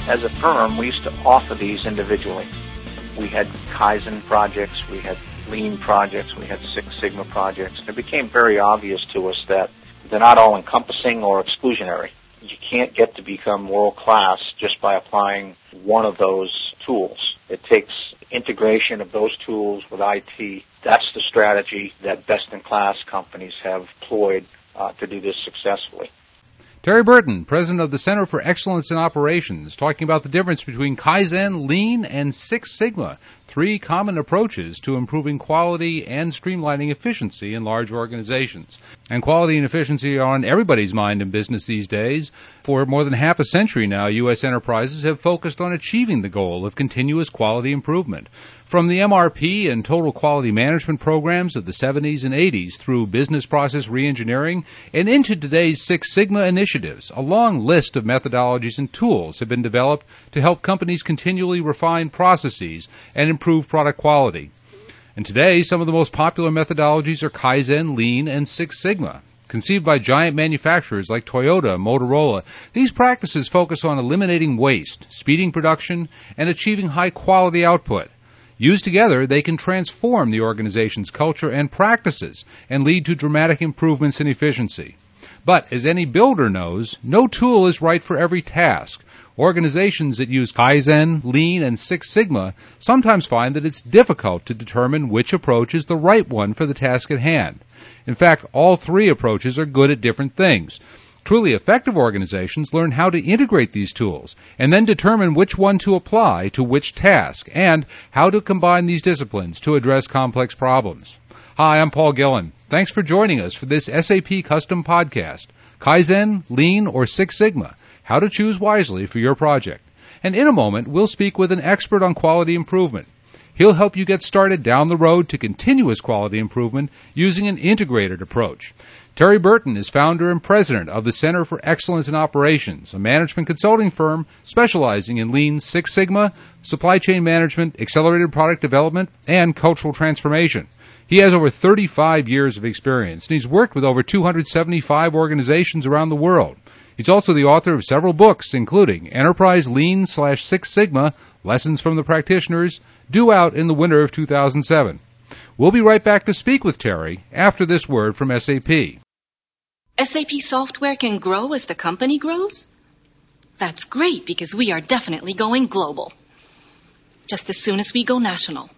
As a firm, we used to offer these individually. We had Kaizen projects, we had Lean projects, we had Six Sigma projects. It became very obvious to us that they're not all encompassing or exclusionary. You can't get to become world-class just by applying one of those tools. It takes integration of those tools with IT. That's the strategy that best-in-class companies have employed to do this successfully. Terry Burton, president of the Center for Excellence in Operations, talking about the difference between Kaizen, Lean, and Six Sigma, three common approaches to improving quality and streamlining efficiency in large organizations. And quality and efficiency are on everybody's mind in business these days. For more than half a century now, U.S. enterprises have focused on achieving the goal of continuous quality improvement. From the MRP and total quality management programs of the 70s and 80s through business process reengineering and into today's Six Sigma initiatives, a long list of methodologies and tools have been developed to help companies continually refine processes and improve product quality. And today, some of the most popular methodologies are Kaizen, Lean, and Six Sigma. Conceived by giant manufacturers like Toyota and Motorola, these practices focus on eliminating waste, speeding production, and achieving high-quality output. Used together, they can transform the organization's culture and practices and lead to dramatic improvements in efficiency. But, as any builder knows, no tool is right for every task. Organizations that use Kaizen, Lean, and Six Sigma sometimes find that it's difficult to determine which approach is the right one for the task at hand. In fact, all three approaches are good at different things. Truly effective organizations learn how to integrate these tools and then determine which one to apply to which task and how to combine these disciplines to address complex problems. Hi, I'm Paul Gillen. Thanks for joining us for this SAP Custom Podcast, Kaizen, Lean, or Six Sigma, How to Choose Wisely for Your Project. And in a moment, we'll speak with an expert on quality improvement. He'll help you get started down the road to continuous quality improvement using an integrated approach. Terry Burton is founder and president of the Center for Excellence in Operations, a management consulting firm specializing in Lean Six Sigma, supply chain management, accelerated product development, and cultural transformation. He has over 35 years of experience, and he's worked with over 275 organizations around the world. He's also the author of several books, including Enterprise Lean/Six Sigma, Lessons from the Practitioners, due out in the winter of 2007. We'll be right back to speak with Terry after this word from SAP. SAP software can grow as the company grows? That's great because we are definitely going global. Just as soon as we go national.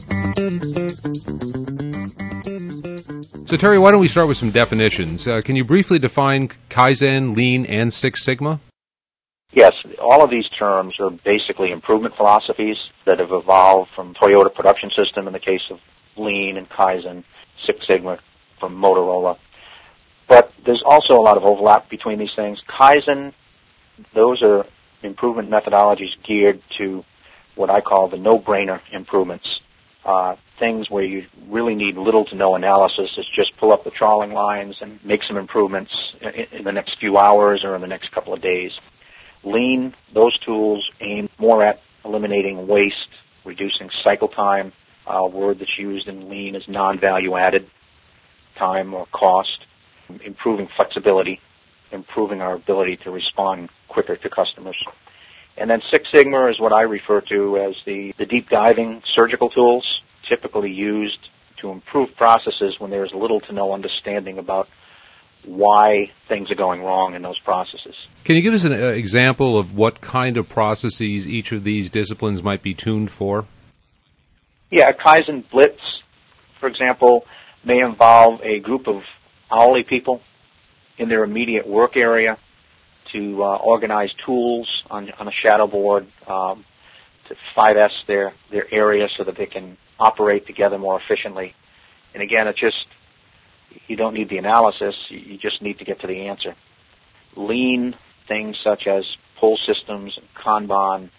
So, Terry, why don't we start with some definitions? Can you briefly define Kaizen, Lean, and Six Sigma? Yes, all of these terms are basically improvement philosophies that have evolved from Toyota Production System in the case of Lean and Kaizen, Six Sigma from Motorola. But there's also a lot of overlap between these things. Kaizen, those are improvement methodologies geared to what I call the no-brainer improvements. Things where you really need little to no analysis. It's just pull up the trawling lines and make some improvements in the next few hours or in the next couple of days. Lean, those tools aim more at eliminating waste, reducing cycle time. A word that's used in Lean is non-value added time or cost, improving flexibility, improving our ability to respond quicker to customers. And then Six Sigma is what I refer to as the deep diving surgical tools, typically used to improve processes when there's little to no understanding about why things are going wrong in those processes. Can you give us an example of what kind of processes each of these disciplines might be tuned for? Yeah, a Kaizen Blitz, for example, may involve a group of hourly people in their immediate work area to organize tools on a shadow board to 5S their area so that they can operate together more efficiently. And again, you don't need the analysis, you just need to get to the answer. Lean, things such as pull systems, Kanban,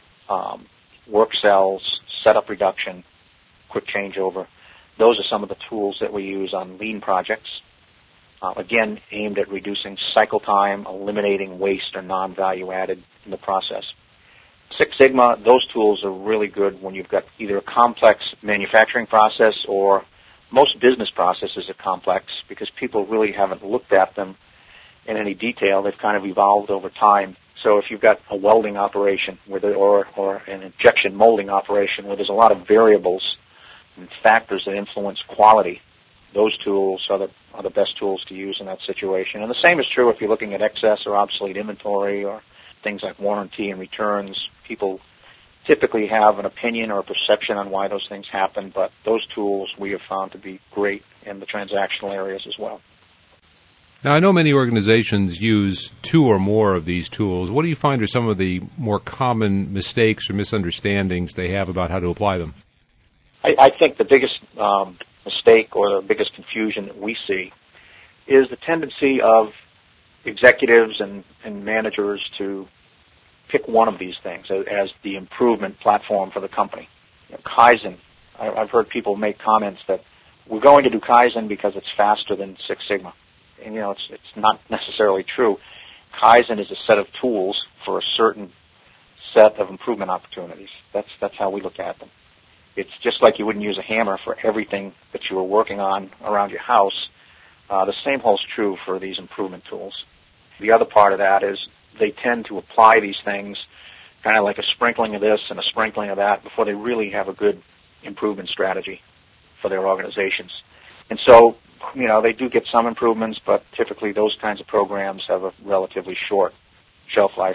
work cells, setup reduction, quick changeover, those are some of the tools that we use on Lean projects. Again, aimed at reducing cycle time, eliminating waste or non-value added in the process. Six Sigma, those tools are really good when you've got either a complex manufacturing process or most business processes are complex because people really haven't looked at them in any detail. They've kind of evolved over time. So if you've got a welding operation or an injection molding operation where there's a lot of variables and factors that influence quality, those tools are the best tools to use in that situation. And the same is true if you're looking at excess or obsolete inventory or things like warranty and returns. People typically have an opinion or a perception on why those things happen, but those tools we have found to be great in the transactional areas as well. Now, I know many organizations use two or more of these tools. What do you find are some of the more common mistakes or misunderstandings they have about how to apply them? I think the biggest mistake or the biggest confusion that we see is the tendency of executives and managers to pick one of these things as the improvement platform for the company. Kaizen, I've heard people make comments that we're going to do Kaizen because it's faster than Six Sigma. And, it's not necessarily true. Kaizen is a set of tools for a certain set of improvement opportunities. That's how we look at them. It's just like you wouldn't use a hammer for everything that you were working on around your house. The same holds true for these improvement tools. The other part of that is they tend to apply these things kind of like a sprinkling of this and a sprinkling of that before they really have a good improvement strategy for their organizations. And so, they do get some improvements, but typically those kinds of programs have a relatively short shelf life.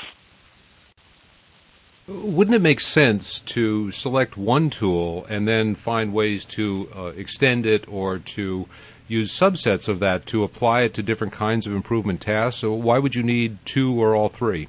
Wouldn't it make sense to select one tool and then find ways to extend it or to use subsets of that to apply it to different kinds of improvement tasks? So why would you need two or all three?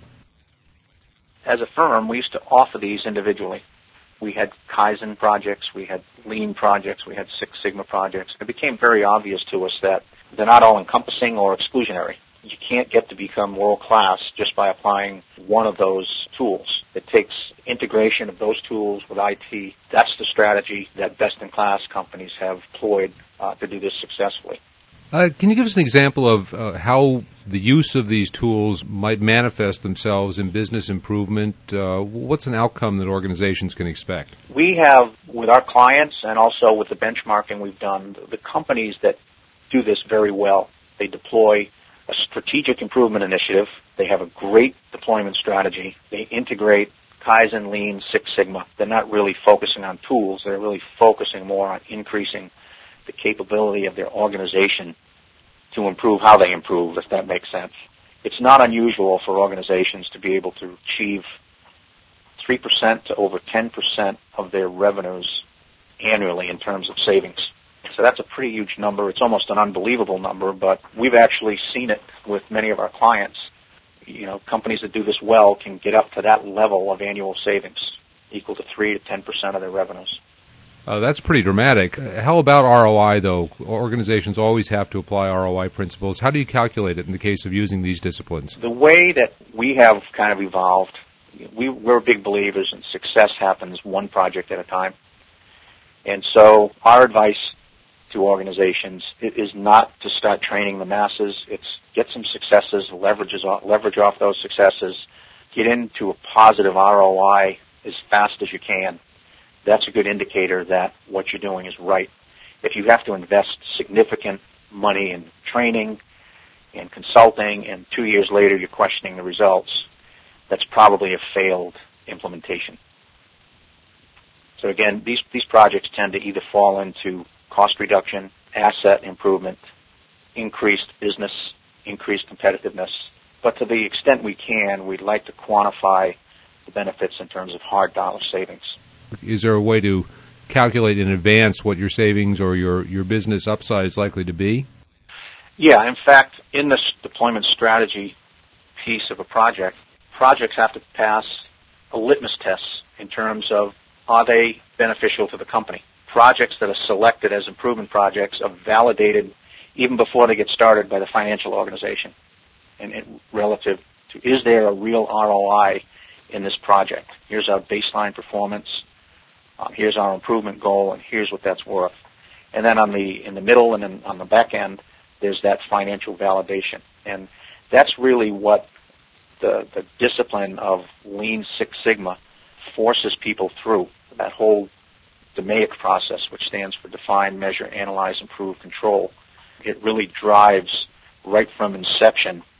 As a firm, we used to offer these individually. We had Kaizen projects, we had Lean projects, we had Six Sigma projects. It became very obvious to us that they're not all encompassing or exclusionary. You can't get to become world-class just by applying one of those tools. It takes integration of those tools with IT. That's the strategy that best-in-class companies have employed to do this successfully. Can you give us an example of how the use of these tools might manifest themselves in business improvement? What's an outcome that organizations can expect? We have, with our clients and also with the benchmarking we've done, the companies that do this very well, they deploy a strategic improvement initiative. They have a great deployment strategy. They integrate Kaizen, Lean, Six Sigma. They're not really focusing on tools. They're really focusing more on increasing the capability of their organization to improve how they improve, if that makes sense. It's not unusual for organizations to be able to achieve 3% to over 10% of their revenues annually in terms of savings. So that's a pretty huge number. It's almost an unbelievable number, but we've actually seen it with many of our clients. Companies that do this well can get up to that level of annual savings, equal to 3 to 10% of their revenues. That's pretty dramatic. How about ROI, though? Organizations always have to apply ROI principles. How do you calculate it in the case of using these disciplines? The way that we have kind of evolved, we're big believers in success happens one project at a time. And so our advice to organizations is not to start training the masses. It's get some successes, leverage off those successes, get into a positive ROI as fast as you can. That's a good indicator that what you're doing is right. If you have to invest significant money in training and consulting and 2 years later you're questioning the results, that's probably a failed implementation. So again, these projects tend to either fall into cost reduction, asset improvement, increased business, increased competitiveness. But to the extent we can, we'd like to quantify the benefits in terms of hard dollar savings. Is there a way to calculate in advance what your savings or your business upside is likely to be? Yeah, in fact, in this deployment strategy piece of a project, projects have to pass a litmus test in terms of are they beneficial to the company. Projects that are selected as improvement projects are validated even before they get started by the financial organization and relative to is there a real ROI in this project. Here's our baseline performance. Here's our improvement goal, and here's what that's worth. And then in the middle and then on the back end, there's that financial validation. And that's really what the discipline of Lean Six Sigma forces people through, that whole DMAIC process, which stands for Define, Measure, Analyze, Improve, Control. It really drives right from inception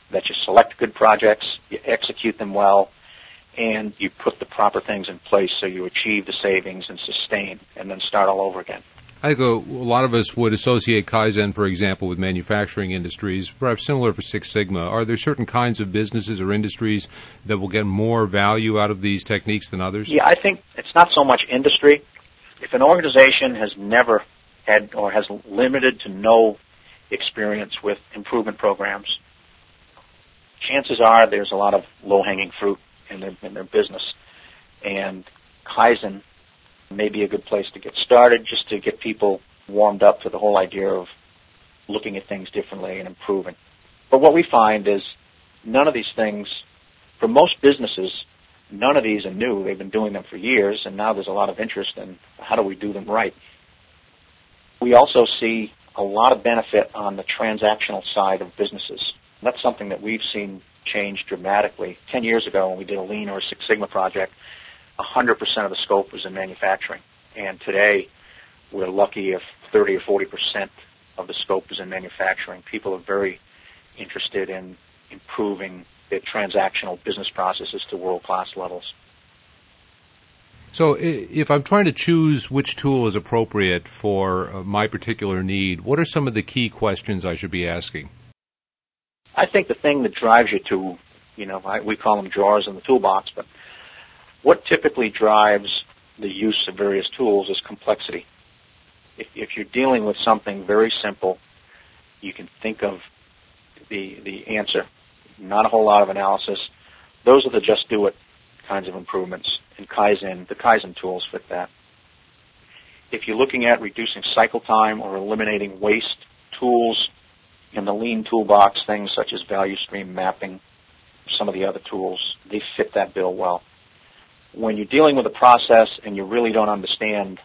that you select good projects, you execute them well, and you put the proper things in place so you achieve the savings and sustain, and then start all over again. I think a lot of us would associate Kaizen, for example, with manufacturing industries, perhaps similar for Six Sigma. Are there certain kinds of businesses or industries that will get more value out of these techniques than others? Yeah, I think it's not so much industry. If an organization has never had or has limited to no experience with improvement programs, chances are there's a lot of low-hanging fruit in their business. And Kaizen may be a good place to get started, just to get people warmed up to the whole idea of looking at things differently and improving. But what we find is none of these things, for most businesses, none of these are new. They've been doing them for years, and now there's a lot of interest in how do we do them right. We also see a lot of benefit on the transactional side of businesses. That's something that we've seen change dramatically. 10 years ago, when we did a Lean or a Six Sigma project, 100% of the scope was in manufacturing. And today, we're lucky if 30 or 40% of the scope is in manufacturing. People are very interested in improving their transactional business processes to world-class levels. So if I'm trying to choose which tool is appropriate for my particular need, what are some of the key questions I should be asking? I think the thing that drives you to, we call them drawers in the toolbox, but what typically drives the use of various tools is complexity. If you're dealing with something very simple, you can think of the answer, not a whole lot of analysis. Those are the just do it kinds of improvements. And the Kaizen tools fit that. If you're looking at reducing cycle time or eliminating waste, tools in the Lean toolbox, things such as value stream mapping, some of the other tools, they fit that bill well. When you're dealing with a process and you really don't understand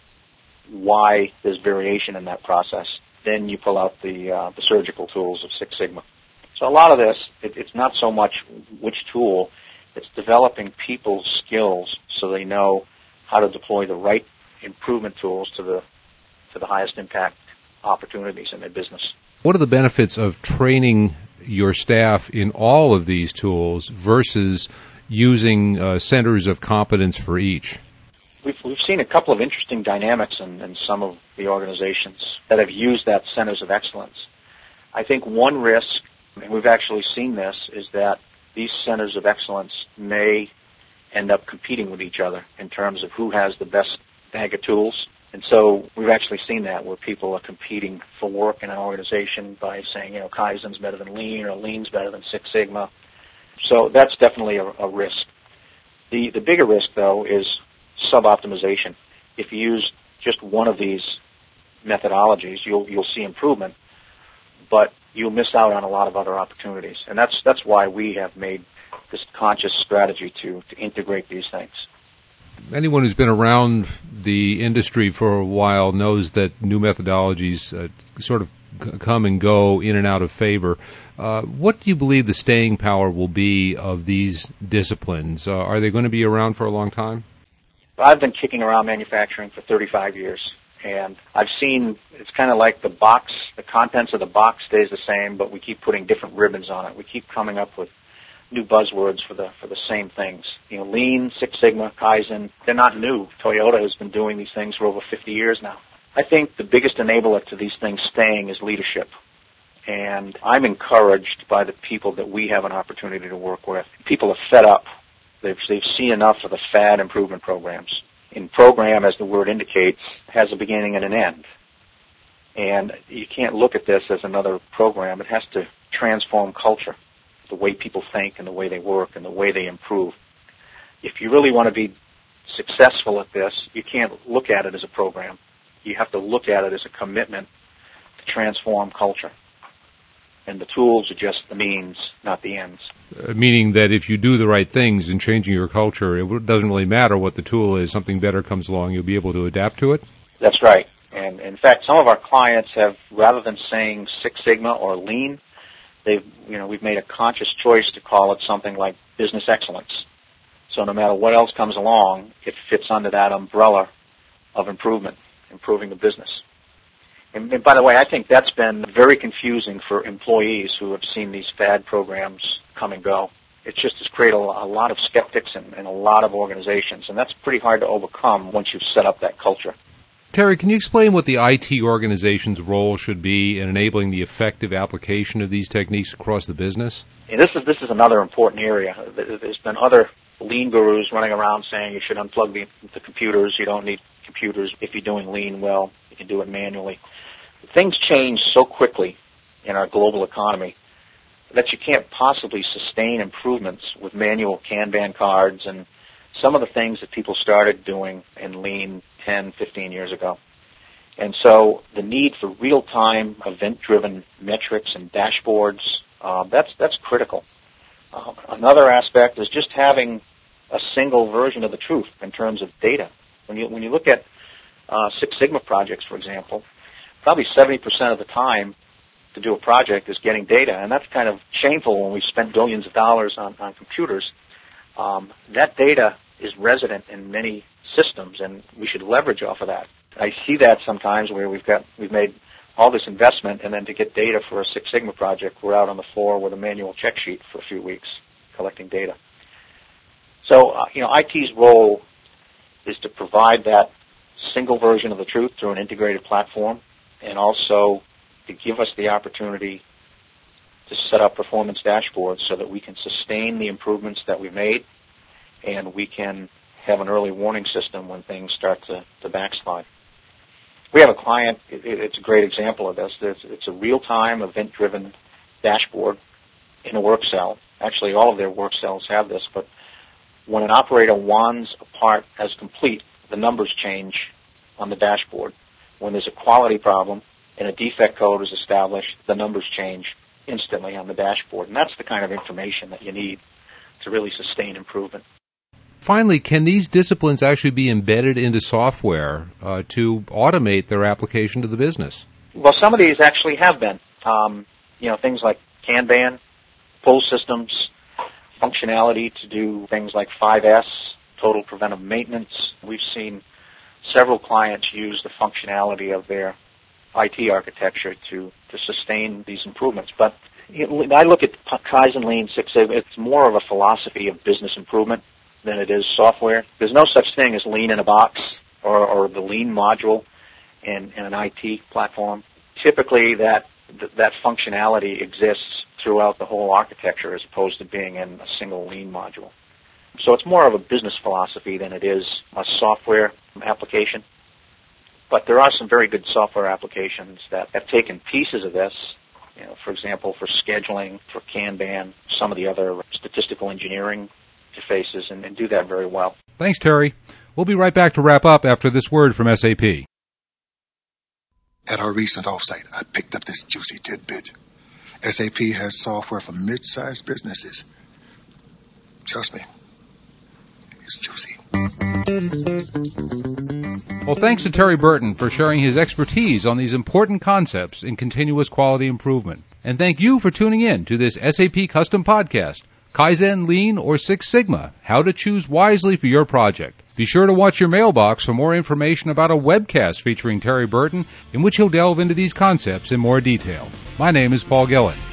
why there's variation in that process, then you pull out the surgical tools of Six Sigma. So a lot of this, it's not so much which tool, it's developing people's skills so they know how to deploy the right improvement tools to the highest impact opportunities in their business. What are the benefits of training your staff in all of these tools versus using centers of competence for each? We've seen a couple of interesting dynamics in some of the organizations that have used that centers of excellence. I think one risk, and we've actually seen this, is that these centers of excellence may end up competing with each other in terms of who has the best bag of tools. And so we've actually seen that where people are competing for work in an organization by saying, Kaizen's better than Lean or Lean's better than Six Sigma. So that's definitely a risk. The bigger risk, though, is sub-optimization. If you use just one of these methodologies, you'll see improvement, but you'll miss out on a lot of other opportunities. And that's why we have made this conscious strategy to integrate these things. Anyone who's been around the industry for a while knows that new methodologies sort of come and go in and out of favor. What do you believe the staying power will be of these disciplines? Are they going to be around for a long time? I've been kicking around manufacturing for 35 years, and I've seen it's kind of like the contents of the box stays the same, but we keep putting different ribbons on it. We keep coming up with new buzzwords for the same things. Lean, Six Sigma, Kaizen, they're not new. Toyota has been doing these things for over 50 years now. I think the biggest enabler to these things staying is leadership. And I'm encouraged by the people that we have an opportunity to work with. People are fed up. They've seen enough of the fad improvement programs. And program, as the word indicates, has a beginning and an end. And you can't look at this as another program. It has to transform culture, the way people think and the way they work and the way they improve. If you really want to be successful at this, you can't look at it as a program. You have to look at it as a commitment to transform culture. And the tools are just the means, not the ends. Meaning that if you do the right things in changing your culture, it doesn't really matter what the tool is. Something better comes along, you'll be able to adapt to it? That's right. And in fact, some of our clients have, rather than saying Six Sigma or Lean, we've made a conscious choice to call it something like business excellence. So no matter what else comes along, it fits under that umbrella of improving the business. And by the way, I think that's been very confusing for employees who have seen these fad programs come and go. It just has created a lot of skeptics in a lot of organizations, and that's pretty hard to overcome once you've set up that culture. Terry, can you explain what the IT organization's role should be in enabling the effective application of these techniques across the business? And this is another important area. There's been other lean gurus running around saying you should unplug the computers. You don't need computers. If you're doing lean well, you can do it manually. Things change so quickly in our global economy that you can't possibly sustain improvements with manual Kanban cards and some of the things that people started doing in lean 10, 15 years ago. And so the need for real-time, event-driven metrics and dashboards, that's critical. Another aspect is just having a single version of the truth in terms of data. When you look at Six Sigma projects, for example, probably 70% of the time to do a project is getting data, and that's kind of shameful when we spend billions of dollars on computers. That data is resident in many systems, and we should leverage off of that. I see that sometimes where we've made all this investment, and then to get data for a Six Sigma project, we're out on the floor with a manual check sheet for a few weeks collecting data. So, IT's role is to provide that single version of the truth through an integrated platform, and also to give us the opportunity to set up performance dashboards so that we can sustain the improvements that we've made, and we can have an early warning system when things start to backslide. We have a client, it's a great example of this. It's a real-time, event-driven dashboard in a work cell. Actually, all of their work cells have this, but when an operator wands a part as complete, the numbers change on the dashboard. When there's a quality problem and a defect code is established, the numbers change instantly on the dashboard. And that's the kind of information that you need to really sustain improvement. Finally, can these disciplines actually be embedded into software to automate their application to the business? Well, some of these actually have been. Things like Kanban, pull systems, functionality to do things like 5S, total preventive maintenance. We've seen several clients use the functionality of their IT architecture to sustain these improvements. But I look at Kaizen, Lean, Six Sigma, it's more of a philosophy of business improvement than it is software. There's no such thing as lean in a box or the lean module in an IT platform. Typically, that functionality exists throughout the whole architecture as opposed to being in a single lean module. So it's more of a business philosophy than it is a software application. But there are some very good software applications that have taken pieces of this, for example, for scheduling, for Kanban, some of the other statistical engineering interfaces, and do that very well. Thanks, Terry. We'll be right back to wrap up after this word from SAP. At our recent offsite, I picked up this juicy tidbit. SAP has software for mid-sized businesses. Trust me, it's juicy. Well, thanks to Terry Burton for sharing his expertise on these important concepts in continuous quality improvement. And thank you for tuning in to this SAP Custom Podcast, Kaizen, Lean, or Six Sigma, how to choose wisely for your project. Be sure to watch your mailbox for more information about a webcast featuring Terry Burton, in which he'll delve into these concepts in more detail. My name is Paul Gillett.